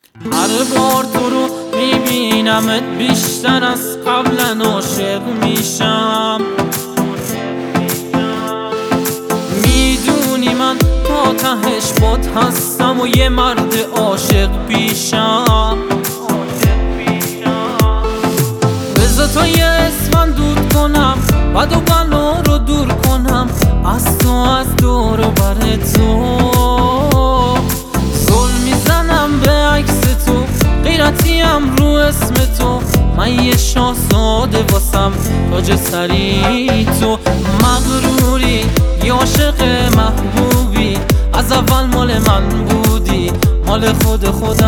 هر بار تو رو میبینمت بیشتر از قبلا عاشق میشم. میدونی من تا تهش باد هستم و یه مرد عاشق پیشم. بذار تا یه اسمن دود کنم، بد و بلا رو دور کنم از تو، از دور و بر تو. زل میزنم به عکس تو، غیرتیم رو اسم تو. من یه شاهزاده واسم تاج سری تو. مغروری یه عاشق محبوبی، از اول مال من بودی، مال خود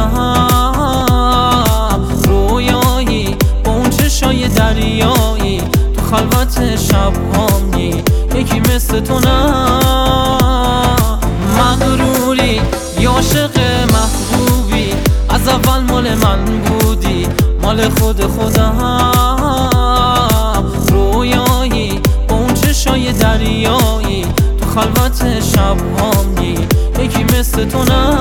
خودم. رویایی با اون چشای دریایی، تو خلوت شب هامنی یکی مثل تو نه. مغروری یه عاشق محبوبی، از اول مال من بودی، مال خود خودم. رویایی با اون چشای دریایی، تو خلوت شب هامنی یکی مثل تو نه.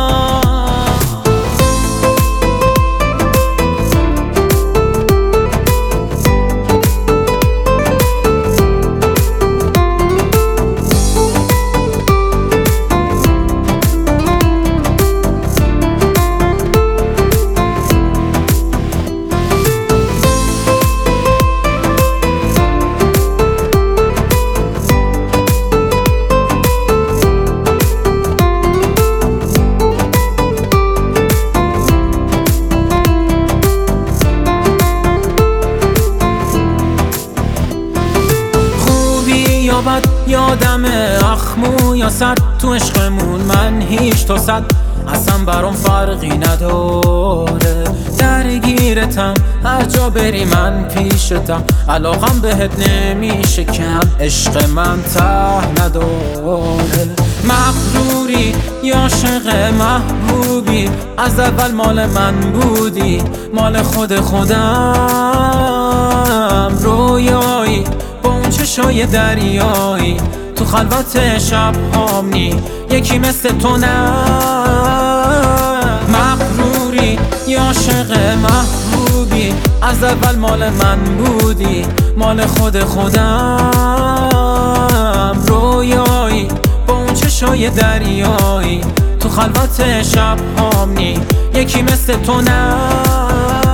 بد یادم اخمو یا صد تو عشقمون، من هیچ تو صد اصلا برام فرقی نداره. درگیرتم هر جا بری من پیشتم، علاقم بهت نمیشه کم، عشق من ته نداره. مغروری یا عاشق محبوبی، از اول مال من بودی، مال خود خودم. رویایی با اون چشای دریایی، تو خلوت شب هامنی یکی مثل تو نه. مغروری یا عاشق محبوبی، از اول مال من بودی، مال خود خودم. رویایی با اون چشای دریایی، تو خلوت شب هامنی یکی مثل تو نه.